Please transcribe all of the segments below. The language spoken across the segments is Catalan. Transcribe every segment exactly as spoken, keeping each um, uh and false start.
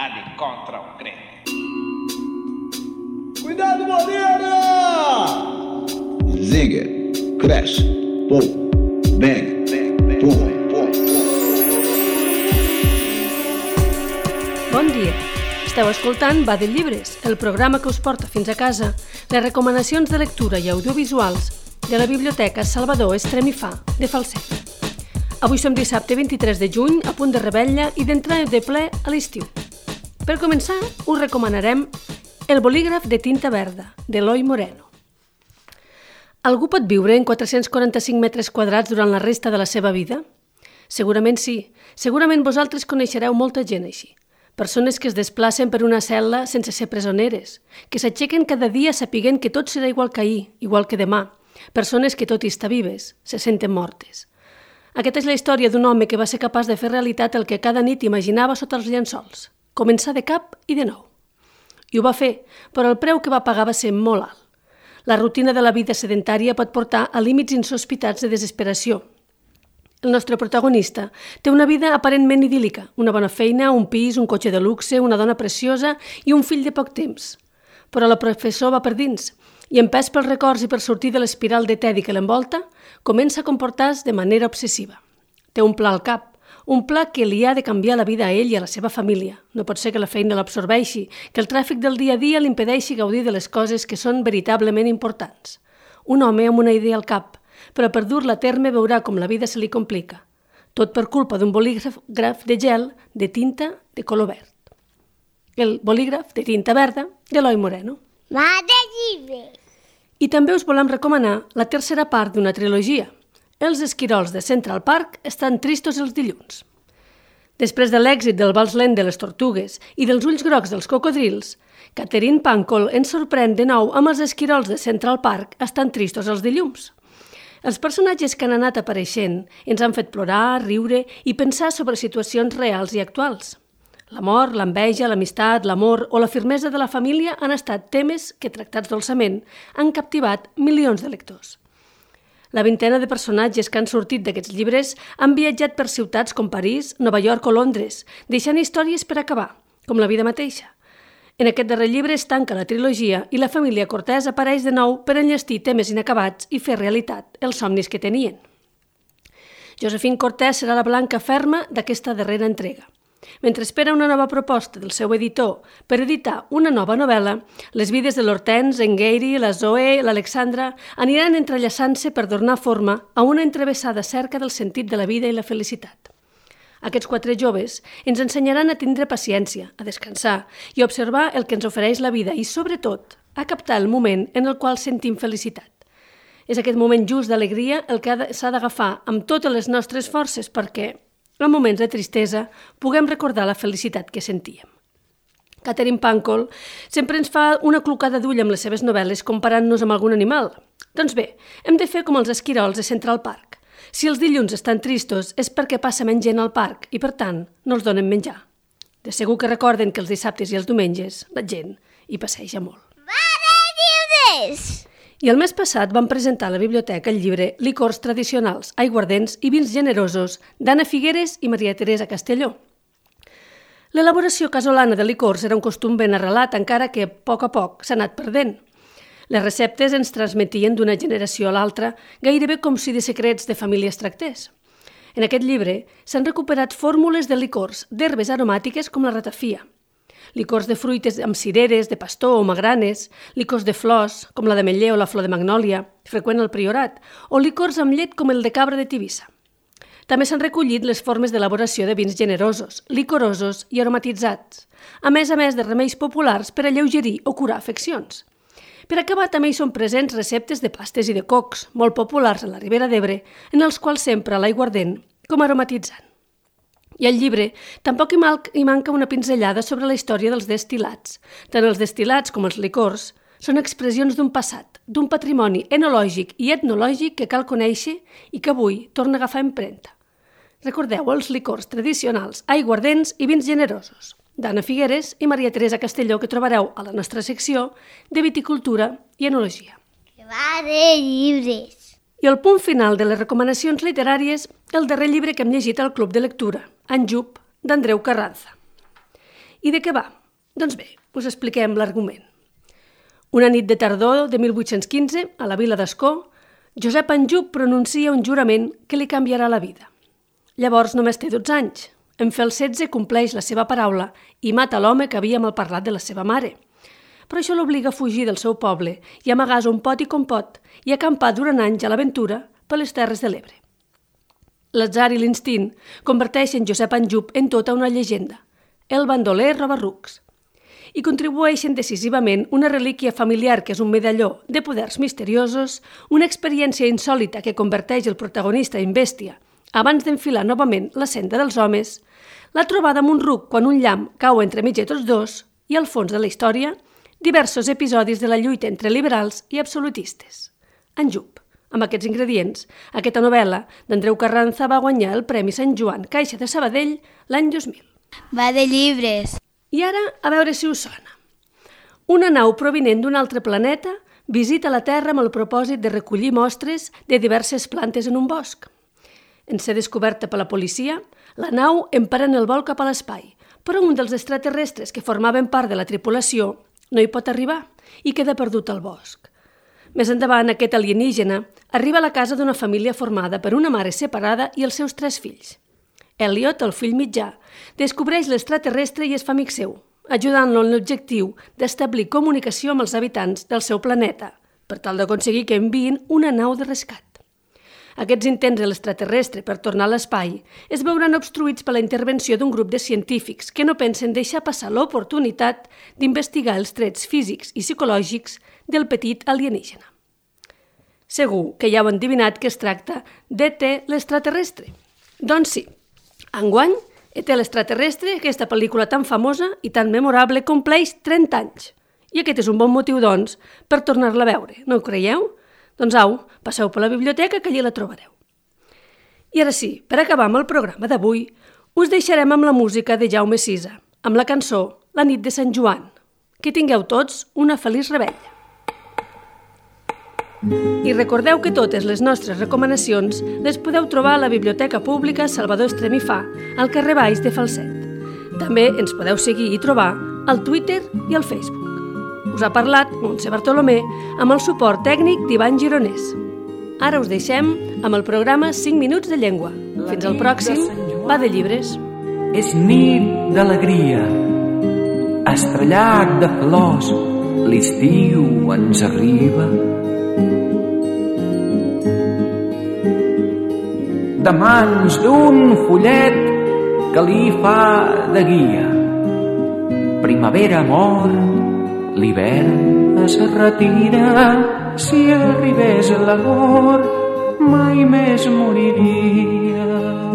humanidade contra o creme. Cuidado, Moreira! Zinger, crash, pum, bang, pum, pum. Bon dia. Esteu escoltant Va de Llibres, el programa que us porta fins a casa les recomanacions de lectura i audiovisuals de la Biblioteca Salvador Estremifà de Falset. Avui som dissabte vint-i-tres de juny, a punt de revetlla i d'entrar de ple a l'estiu. Per començar, us recomanarem El bolígraf de tinta verda, d'Eloi Moreno. Algú pot viure en quatre-cents quaranta-cinc metres quadrats durant la resta de la seva vida? Segurament sí. Segurament vosaltres coneixereu molta gent així. Persones que es desplacen per una cel·la sense ser presoneres, que s'aixequen cada dia sapiguent que tot serà igual que ahir, igual que demà. Persones que, tot i estar vives, se senten mortes. Aquesta és la història d'un home que va ser capaç de fer realitat el que cada nit imaginava sota els llençols, començar de cap i de nou. I ho va fer, però el preu que va pagar va ser molt alt. La rutina de la vida sedentària pot portar a límits insospitats de desesperació. El nostre protagonista té una vida aparentment idíl·lica, una bona feina, un pis, un cotxe de luxe, una dona preciosa i un fill de poc temps. Però la professor va per dins i, empès pels records i per sortir de l'espiral de tedi que l'envolta, comença a comportar-se de manera obsessiva. Té un pla al cap, un pla que li ha de canviar la vida a ell i a la seva família. No pot ser que la feina l'absorbeixi, que el tràfic del dia a dia l'impedeixi gaudir de les coses que són veritablement importants. Un home amb una idea al cap, però per dur-la a terme veurà com la vida se li complica. Tot per culpa d'un bolígraf de gel de tinta de color verd. El bolígraf de tinta verda d'Eloi Moreno. Va de llibres! I també us volem recomanar la tercera part d'una trilogia. Els esquirols de Central Park estan tristos els dilluns. Després de l'èxit del vals lent de les tortugues i dels ulls grocs dels cocodrils, Catherine Pancol ens sorprèn de nou amb els esquirols de Central Park estan tristos els dilluns. Els personatges que han anat apareixent ens han fet plorar, riure i pensar sobre situacions reals i actuals. L'amor, l'enveja, l'amistat, l'amor o la firmesa de la família han estat temes que, tractats dolçament, han captivat milions de lectors. La vintena de personatges que han sortit d'aquests llibres han viatjat per ciutats com París, Nova York o Londres, deixant històries per acabar, com la vida mateixa. En aquest darrer llibre es tanca la trilogia i la família Cortès apareix de nou per enllestir temes inacabats i fer realitat els somnis que tenien. Josephine Cortès serà la blanca ferma d'aquesta darrera entrega. Mentre espera una nova proposta del seu editor per editar una nova novel·la, les vides de l'Hortense, en Gary, la Zoe i l'Alexandra aniran entrellaçant-se per donar forma a una entrevessada cerca del sentit de la vida i la felicitat. Aquests quatre joves ens ensenyaran a tindre paciència, a descansar i a observar el que ens ofereix la vida i, sobretot, a captar el moment en el qual sentim felicitat. És aquest moment just d'alegria el que s'ha d'agafar amb totes les nostres forces perquè, en moments de tristesa, puguem recordar la felicitat que sentíem. Catherine Pancol sempre ens fa una clocada d'ull amb les seves novel·les comparant-nos amb algun animal. Doncs bé, hem de fer com els esquirols de Central Park. Si els dilluns estan tristos és perquè passa menys gent al parc i, per tant, no els donen menjar. De segur que recorden que els dissabtes i els diumenges la gent hi passeja molt. Va de llibres! I el mes passat vam presentar a la biblioteca el llibre Licors tradicionals, aiguardents i vins generosos d'Anna Figueres i Maria Teresa Castelló. L'elaboració casolana de licors era un costum ben arrelat, encara que a poc a poc s'ha anat perdent. Les receptes ens transmetien d'una generació a l'altra, gairebé com si de secrets de família es tractés. En aquest llibre s'han recuperat fórmules de licors d'herbes aromàtiques com la ratafia, licors de fruites amb cireres, de pastor o magranes, licors de flors, com la d'ametller o la flor de magnòlia, freqüent al Priorat, o licors amb llet com el de cabra de Tivissa. També s'han recollit les formes d'elaboració de vins generosos, licorosos i aromatitzats, a més a més de remeis populars per alleugerir o curar afeccions. Per acabar, també hi són presents receptes de pastes i de cocs, molt populars a la Ribera d'Ebre, en els quals s'empra l'aiguardent com aromatitzant. I al llibre tampoc hi, mal, hi manca una pinzellada sobre la història dels destil·lats. Tant els destil·lats com els licors són expressions d'un passat, d'un patrimoni enològic i etnològic que cal conèixer i que avui torna a agafar empremta. Recordeu els licors tradicionals, aiguardents i vins generosos, d'Anna Figueres i Maria Teresa Castelló, que trobareu a la nostra secció de viticultura i enologia. Va de llibres! I el punt final de les recomanacions literàries, el darrer llibre que hem llegit al Club de Lectura, Anjup, d'Andreu Carranza. I de què va? Doncs bé, us expliquem l'argument. Una nit de tardor de mil vuit-cents quinze, a la vila d'Ascó, Josep Anjup pronuncia un jurament que li canviarà la vida. Llavors només té dotze anys. En fer el setze compleix la seva paraula i mata l'home que havia malparlat de la seva mare. Però això l'obliga a fugir del seu poble i amagar-se on pot i com pot i acampar durant anys a l'aventura per les Terres de l'Ebre. L'atzar i l'instint converteixen Josep Anjup en tota una llegenda, el bandoler robarrucs, i contribueixen decisivament una relíquia familiar que és un medalló de poders misteriosos, una experiència insòlita que converteix el protagonista en bèstia abans d'enfilar novament la senda dels homes, la trobada amb un ruc quan un llamp cau entre mig de tots dos i, al fons de la història, diversos episodis de la lluita entre liberals i absolutistes. Anjup. Amb aquests ingredients, aquesta novel·la d'Andreu Carranza va guanyar el Premi Sant Joan Caixa de Sabadell l'any dos mil. Va de llibres. I ara, a veure si us sona. Una nau provinent d'un altre planeta visita la Terra amb el propòsit de recollir mostres de diverses plantes en un bosc. En ser descoberta per la policia, la nau emprèn el vol cap a l'espai, però un dels extraterrestres que formaven part de la tripulació no hi pot arribar i queda perdut al bosc. Més endavant, aquest alienígena arriba a la casa d'una família formada per una mare separada i els seus tres fills. Elliot, el fill mitjà, descobreix l'extraterrestre i es fa amic seu, ajudant-lo en l'objectiu d'establir comunicació amb els habitants del seu planeta, per tal d'aconseguir que enviïn una nau de rescat. Aquests intents de l'extraterrestre per tornar a l'espai es veuran obstruïts per la intervenció d'un grup de científics que no pensen deixar passar l'oportunitat d'investigar els trets físics i psicològics del petit alienígena. Segur que ja heu endevinat que es tracta d'E T l'extraterrestre. Doncs sí, enguany, E T l'extraterrestre, aquesta pel·lícula tan famosa i tan memorable, compleix trenta anys. I aquest és un bon motiu, doncs, per tornar-la a veure, no ho creieu? Doncs au, passeu per la biblioteca que allí la trobareu. I ara sí, per acabar amb el programa d'avui, us deixarem amb la música de Jaume Sisa, amb la cançó La nit de Sant Joan. Que tingueu tots una feliç revetlla. I recordeu que totes les nostres recomanacions les podeu trobar a la Biblioteca Pública Salvador Estremifà, al carrer Baix de Falset. També ens podeu seguir i trobar al Twitter i al Facebook. Us ha parlat Montse Bartolomé amb el suport tècnic d'Ivan Gironès. Ara us deixem amb el programa cinc minuts de llengua. Fins al pròxim, Va de llibres. És nit d'alegria, estrellat de flors, l'estiu ens arriba. De mans d'un follet que li fa de guia. Primavera mor, l'hivern es retira. Si arribés l'amor, mai més moriria.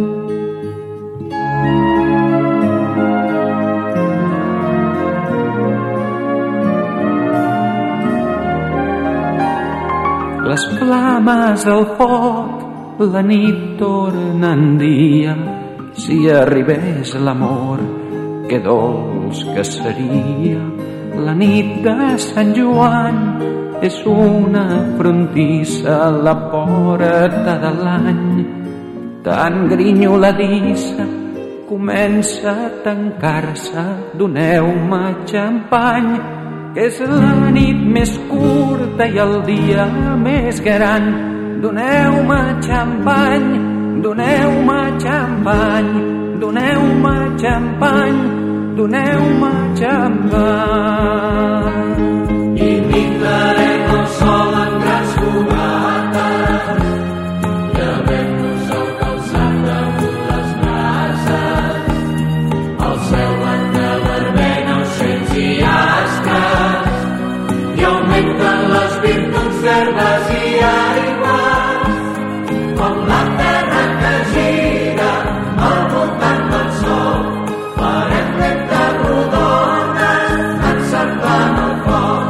Les flames al foc, la nit torna en dia. Si arribés l'amor, que dolç que seria. La nit de Sant Joan és una frontissa a la porta de l'any. Tan grinyoladissa comença a tancar-se. Doneu-me xampany, que és la nit més curta i el dia més gran. Doneu-me xampany, doneu-me xampany, doneu-me xampany, doneu-me xampany. I pintarem el sol en grans fogates, llevem-nos el calçat damunt les brases, el cel blanc de vermell, ocells i astres, i augmenten les virtuts d'herbes i aigües, com la terra que gira al voltant del sol. Farem lentes rodones encerclant el foc.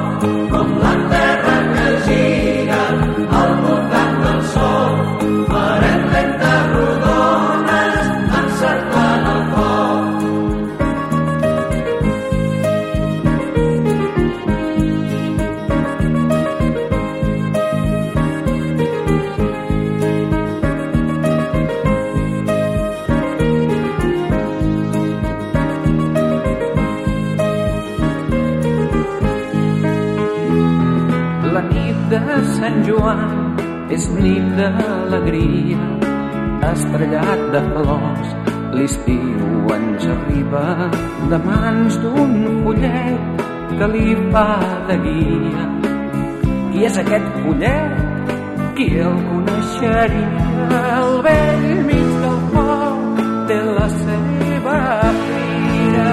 Sant Joan és nit d'alegria, estrellat de flors. L'estiu ens arriba de mans d'un follet que li fa de guia. Qui és aquest follet? Qui el coneixeria? El vell mig del foc té la seva fira.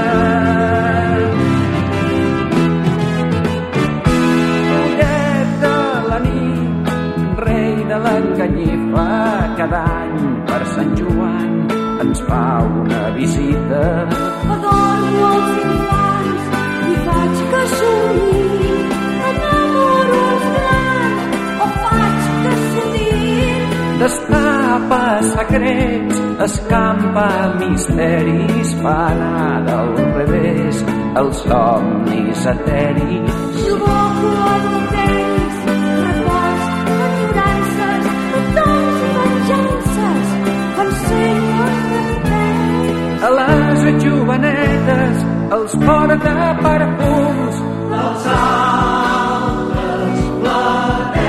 Follet de la nit, rei de la canyifa, cada any per Sant Joan ens fa una visita. Adormo els infants i faig que somniïn, enamoro els grans o faig que s'odin. Destapa secrets, escampa misteris, fa anar del revés els somnis eteris. Suboco els temps, repòs, enyorances, petons i venjances, ensenyo a les jovenetes els porta perfums dels altres planetes.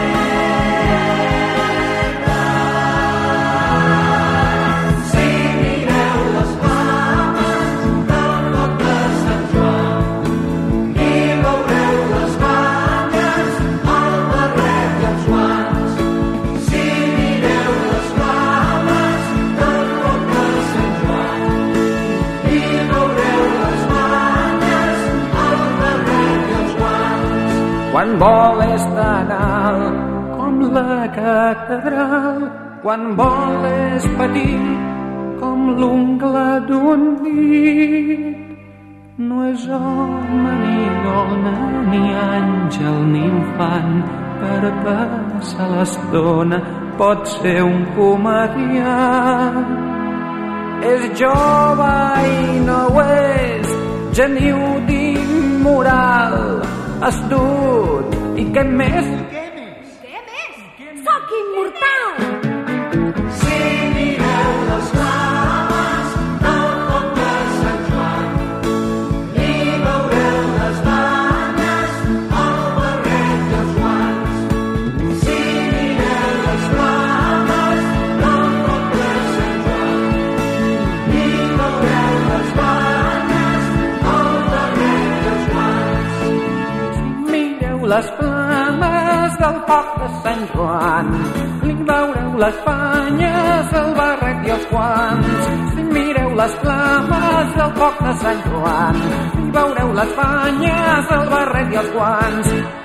Si mireu les flames del foc de Sant Joan i veureu les banyes, el barret i els guants. Si mireu les flames del foc de Sant Joan i veureu les banyes, el barret i els guants. Quan voles tan alt com la catedral, quan voles petit com l'ungla d'un dit, no és home ni dona, ni àngel ni infant, per passar l'estona pot ser un comediant. És jove i no ho és, geniu d'immoral, astut i què més? Soc immortal! Si mireu les flames del foc de Sant Joan i veureu les banyes, el barret i els guants. Si mireu les flames del foc de Sant Joan i veureu les banyes, el barret i els guants. Si mireu les flames del foc de Sant Joan i veureu les banyes, el barret i els guants. Si mireu les flames del foc de Sant Joan i veureu les banyes, el barret i els guants.